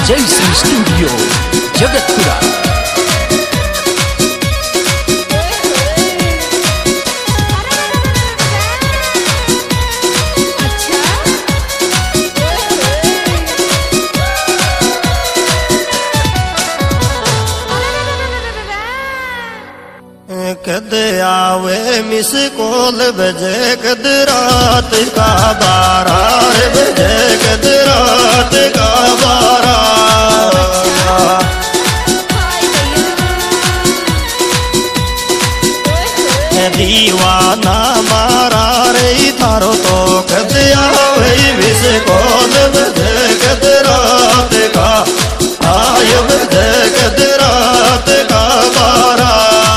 Jayashree studio Jagatpura. कद आवे miss call बजे कद रात का 12 बजे कद रात का 12 दीवाना मारा रे थारो तो कद आवे मिस कॉल बजे कद रात का आय बजे कद रात का 12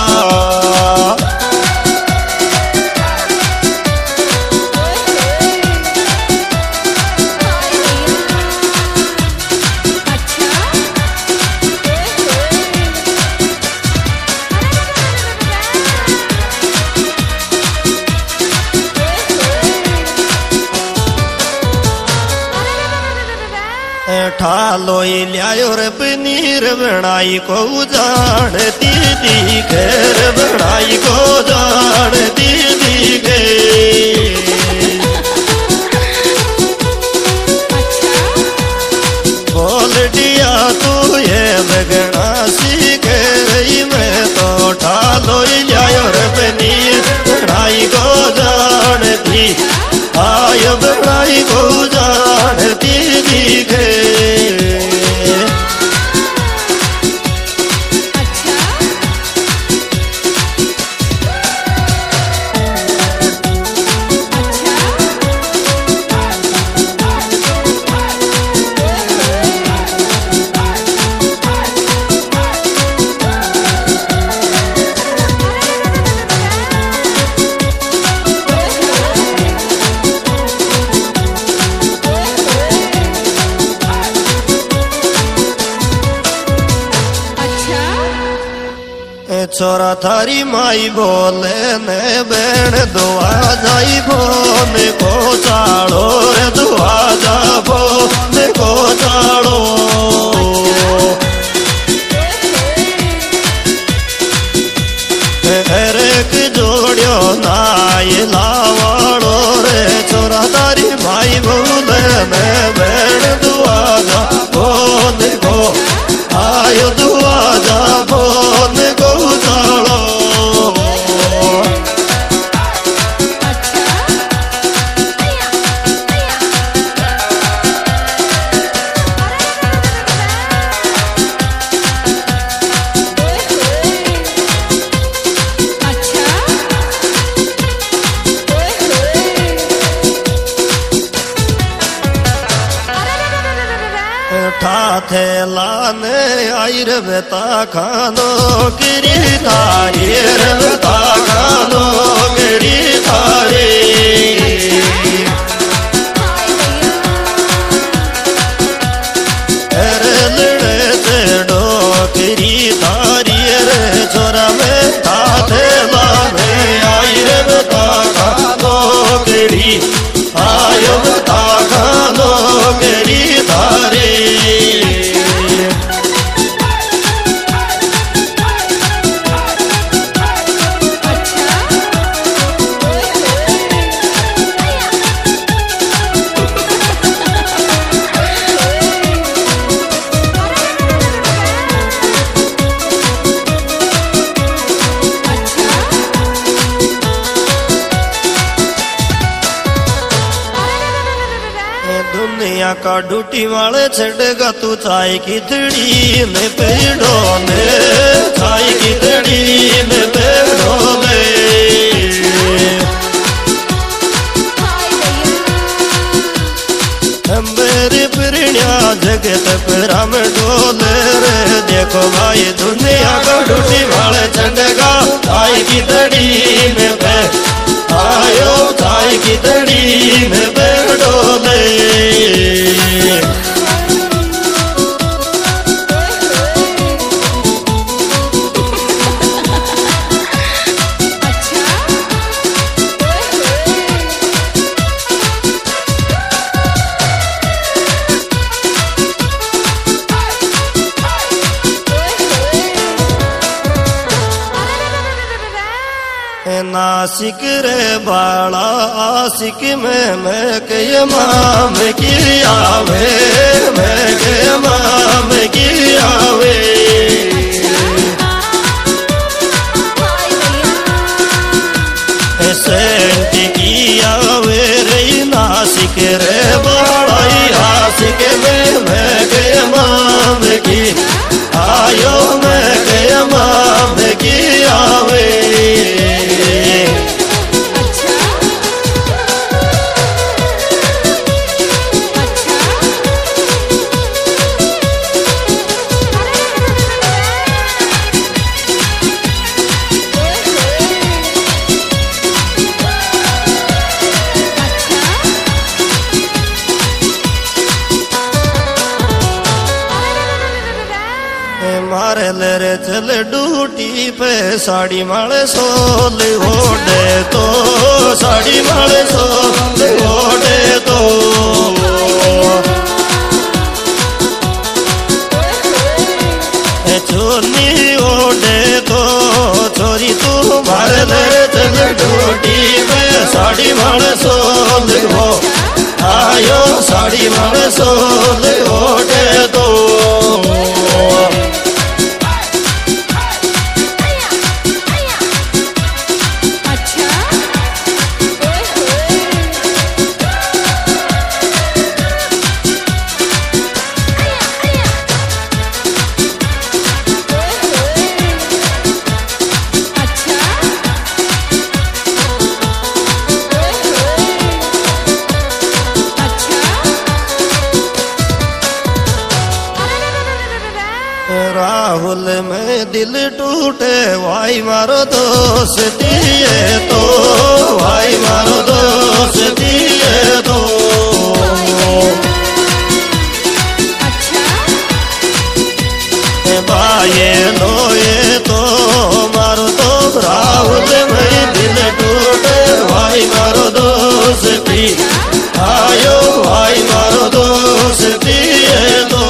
ठालोई लियायो रे पनीर बनाई को जान दीदी घेर बनाई को जान दीदी घे बोल दिया तू ये बगना सीखे रही मैं तो ठालोई लियायो रे पनीर बनाई को जान दी आय बनाई को जान दीदी घे छोरा थारी माई बोले ने बेण दुआ जाई फोन को चाड़ो रे दुआ जा फोन को चाड़ो एक जोड़ियो नाई लावाड़ो रे छोरा थारी माई बोले ने बेण दुआ जा फोन को आयो दुआ जा फोन को चाड़ो थे लाने आई रे बेता खानो गिरी थारी रे बेता खानो गिरी थारी रे लड़े से डोकरी थारी रे छोरा बेता थे लाने आई रे बेता खानो गिरी आयो बेता खानो गिरी थारी दुनिया का डूटी वाले छड़ेगा तू चाय की तड़ी में पेड़ों ने चाय की तड़ी में पेड़ों ने मेरी प्रिया जगत पर हम डोले रे देखो भाई दुनिया का डूटी वाले छड़ेगा चाय की तड़ी में पे आयो चाय की तड़ी में पेड़ों ने आशिक रे बाला आशिक में मैं के माम की आवे, मैं के माम की आवे। सेंट की आवे रे नासिक रे बाला आशिक में मैं के माम की आयो, मैं के माम की आवे। मारे लरे चल डूटी पे साड़ी माले सोल ओढ़े तो, साड़ी माले सोल ओढ़े तो। चोली ओढ़े तो छोरी तू मारे लरे चल डूटी पे साड़ी माले सोल हो आयो, साड़ी माले सोल ओढ़े तो। राहुल में दिल टूटे भाई मारो दोस्ती है तो, भाई मारो दोस्ती है तो। भाई लोए तो मारो तो, राहुल में दिल टूटे भाई मारो दोस्ती आयो, भाई मारो दोस्ती है तो।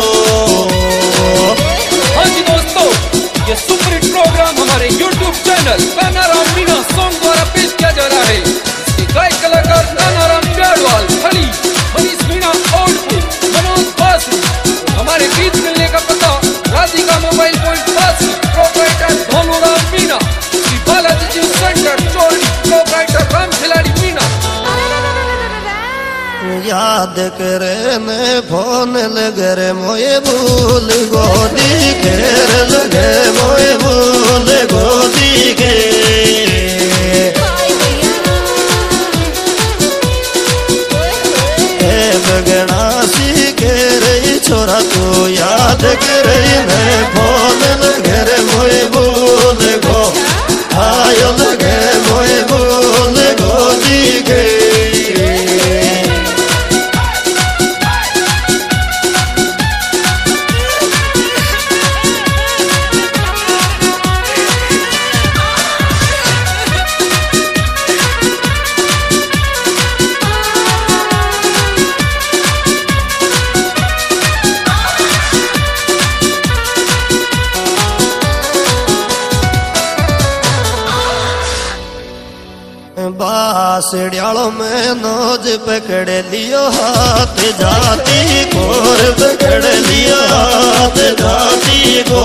ये सुपर हिट प्रोग्राम हमारे YouTube channel Kanaram Meena song द्वारा पेश किया जा रहा है। इसके गायक कलाकार कानाराम प्यारवाल, खली, मनीष मीणा और मनोज बासी। हमारे गीत मिलने का पता Radhika mobile point Basi, proprietor Dholuram Meena, Shri Balaji ji centre Chori, proprietor Ram Khiladi Meena. याद करे ने फोन लगे रे मोए भूल गोदी घेर लगे, मोए भूल गोदी के। बगना सी के रही छोरा तू याद करे ने फोन लगे रे मोए भूल गो आयो, लगे मोए भूल गोदी के। बांसड़ियालों में नोज पकड़ लियो हाथ जाती कोर, पकड़ लियो हाथ जाती को।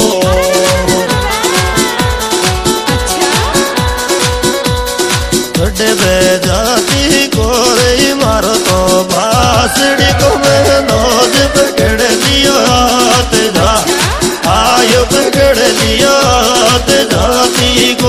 डबे जाती कोर मारो तो बांसड़ी को में नोज पकड़ लियो हाथ जा आयो, पकड़ लियो हाथ जाती को।